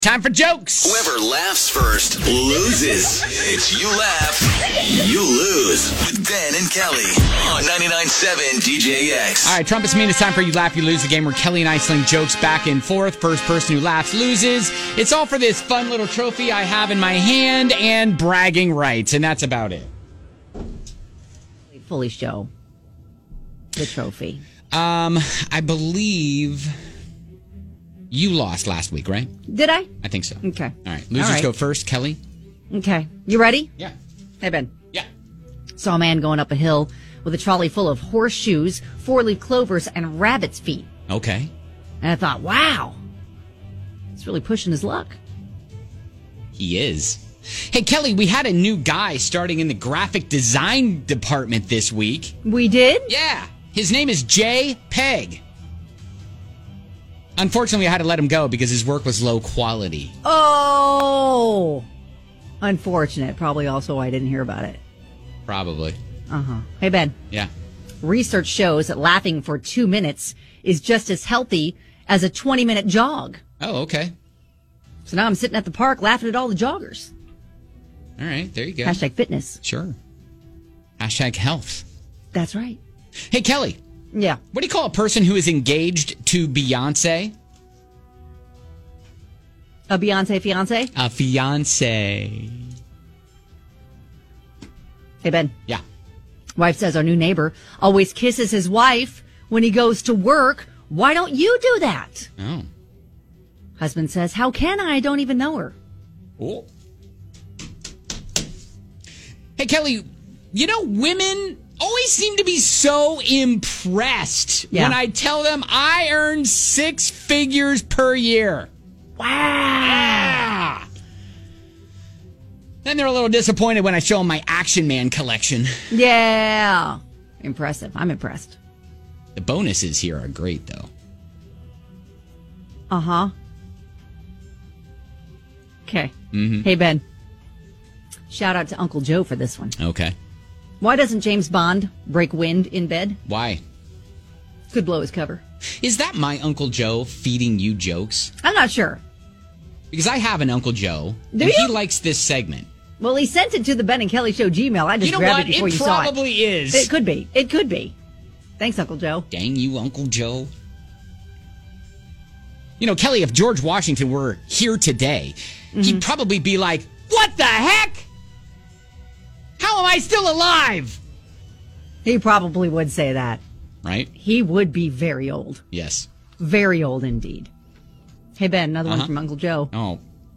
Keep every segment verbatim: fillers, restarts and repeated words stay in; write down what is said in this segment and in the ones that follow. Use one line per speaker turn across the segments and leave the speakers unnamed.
Time for jokes.
Whoever laughs first loses. It's You Laugh, You Lose with Ben and Kelly on ninety-nine point seven D J X.
All right, Trumpets mean it's time for You Laugh, You Lose, the game where Kelly and I sling jokes back and forth. First person who laughs loses. It's all for this fun little trophy I have in my hand and bragging rights, and that's about it.
Fully show the trophy.
Um, I believe you lost last week, right?
Did I?
I think so.
Okay.
All right. Losers
All right.
go first. Kelly?
Okay. You ready?
Yeah.
Hey, Ben.
Yeah.
Saw a man going up a hill with a trolley full of horseshoes, four-leaf clovers, and rabbit's feet.
Okay.
And I thought, wow, he's really pushing his luck.
He is. Hey, Kelly, we had a new guy starting in the graphic design department this week.
We did?
Yeah. His name is Jay Peg. Unfortunately, I had to let him go because his work was low quality.
Oh, unfortunate. Probably also why I didn't hear about it.
Probably.
Uh-huh. Hey, Ben.
Yeah.
Research shows that laughing for two minutes is just as healthy as a twenty-minute jog.
Oh, okay.
So now I'm sitting at the park laughing at all the joggers.
All right, there you go.
Hashtag fitness.
Sure. Hashtag health.
That's right.
Hey, Kelly.
Yeah.
What do you call a person who is engaged to Beyonce?
A Beyonce fiance?
A fiance.
Hey, Ben.
Yeah.
Wife says our new neighbor always kisses his wife when he goes to work. Why don't you do that?
Oh.
Husband says, how can I? I don't even know her.
Oh. Hey, Kelly, you know, women always seem to be so impressed
Yeah.
when I tell them I earn six figures per year.
Wow.
Ah! Then they're a little disappointed when I show them my Action Man collection.
Yeah. Impressive. I'm impressed.
The bonuses here are great, though.
Uh-huh. Okay.
Mm-hmm.
Hey, Ben. Shout out to Uncle Joe for this one.
Okay.
Why doesn't James Bond break wind in bed?
Why?
Could blow his cover.
Is that my Uncle Joe feeding you jokes?
I'm not sure.
Because I have an Uncle Joe,
Do
and
you?
he likes this segment.
Well, he sent it to the Ben and Kelly Show Gmail. I just
You know
grabbed
what?
it before
It
you saw it.
probably is.
It could be. It could be. Thanks, Uncle Joe.
Dang you, Uncle Joe. You know, Kelly, if George Washington were here today,
Mm-hmm.
he'd probably be like, what the heck? How am I still alive?
He probably would say that.
Right?
He would be very old.
Yes.
Very old indeed. Hey, Ben, another
Uh-huh.
one from Uncle Joe.
Oh.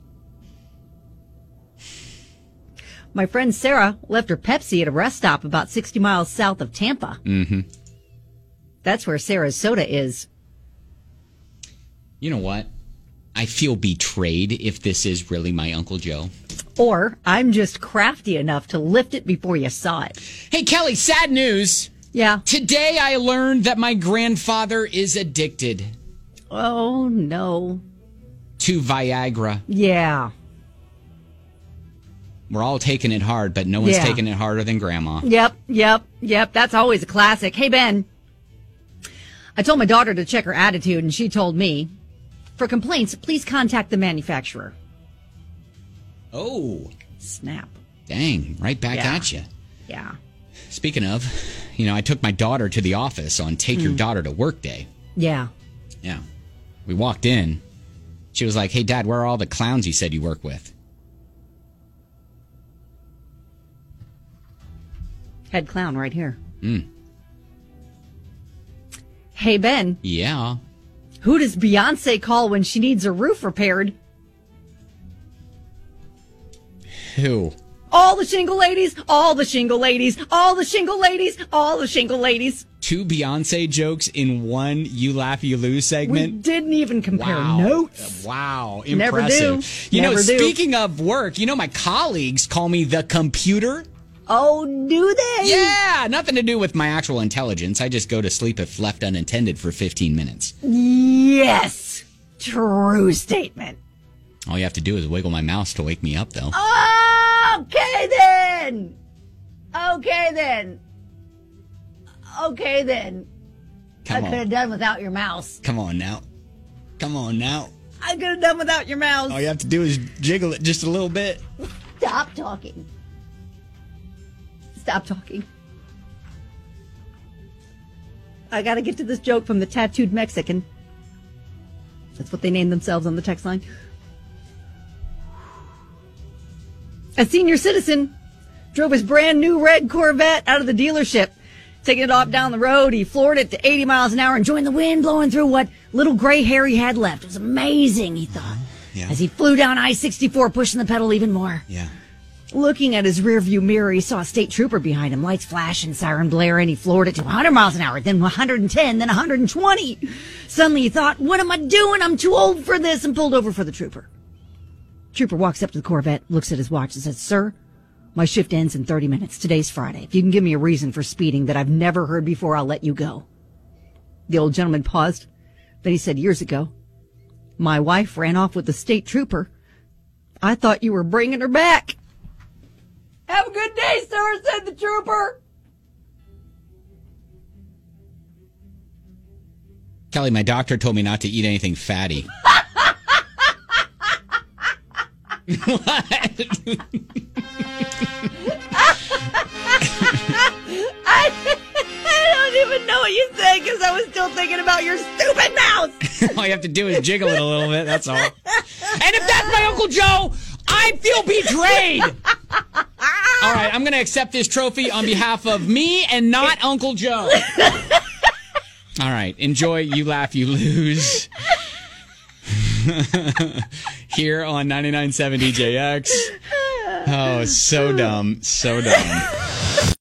My friend Sarah left her Pepsi at a rest stop about sixty miles south of Tampa.
Mm-hmm.
That's where Sarah's soda is.
You know what? I feel betrayed if this is really my Uncle Joe.
Or I'm just crafty enough to lift it before you saw it.
Hey, Kelly, sad news.
Yeah.
Today I learned that my grandfather is addicted
Oh, no.
to Viagra.
Yeah.
We're all taking it hard, but no one's
Yeah.
taking it harder than Grandma.
Yep, yep, yep. That's always a classic. Hey, Ben. I told my daughter to check her attitude, and she told me, for complaints, please contact the manufacturer.
Oh,
Snap.
dang. Right back
Yeah.
at you.
Yeah.
Speaking of, you know, I took my daughter to the office on Take Your Daughter to Work Day.
Yeah.
Yeah. We walked in. She was like, hey, Dad, where are all the clowns you said you work with?
Head clown right here.
Mm.
Hey, Ben.
Yeah.
Who does Beyonce call when she needs her roof repaired?
Who?
All the shingle ladies, all the shingle ladies, all the shingle ladies, all the shingle ladies.
Two Beyonce jokes in one You Laugh, You Lose
We
segment?
didn't even compare
Wow.
notes.
Wow.
Never
Impressive.
do.
You
Never
know,
do.
speaking of work, you know, my colleagues call me the computer.
Oh, do they?
Yeah, nothing to do with my actual intelligence. I just go to sleep if left unattended for fifteen minutes.
Yes. True statement.
All you have to do is wiggle my mouse to wake me up, though.
Okay, then. Okay, then. Okay, then.
Come
I could
on.
have done without your mouse.
Come on now. Come on now.
I could have done without your mouse.
All you have to do is jiggle it just a little bit.
Stop talking. Stop talking. I got to get to this joke from the tattooed Mexican. That's what they named themselves on the text line. A senior citizen drove his brand new red Corvette out of the dealership. Taking it off down the road, he floored it to eighty miles an hour, enjoying the wind blowing through what little gray hair he had left. It was amazing, he thought,
yeah.
as he flew down I sixty-four, pushing the pedal even more.
Yeah.
Looking at his rearview mirror, he saw a state trooper behind him, lights flashing, siren blaring. He floored it to one hundred miles an hour, then one hundred ten, then one hundred twenty. Suddenly he thought, what am I doing? I'm too old for this, and pulled over for the trooper. Trooper walks up to the Corvette, looks at his watch, and says, sir, my shift ends in thirty minutes. Today's Friday. If you can give me a reason for speeding that I've never heard before, I'll let you go. The old gentleman paused. Then he said, years ago, my wife ran off with the state trooper. I thought you were bringing her back. Have a good day, sir, said the trooper.
Kelly, my doctor told me not to eat anything fatty. What?
I, I don't even know what you said because I was still thinking about your stupid mouse.
All you have to do is jiggle it a little bit, that's all. And if that's my Uncle Joe, I feel betrayed. All right, I'm going to accept this trophy on behalf of me and not Uncle Joe. All right, enjoy You Laugh, You Lose. Here on ninety-nine point seven D J X. Oh, so dumb, so dumb.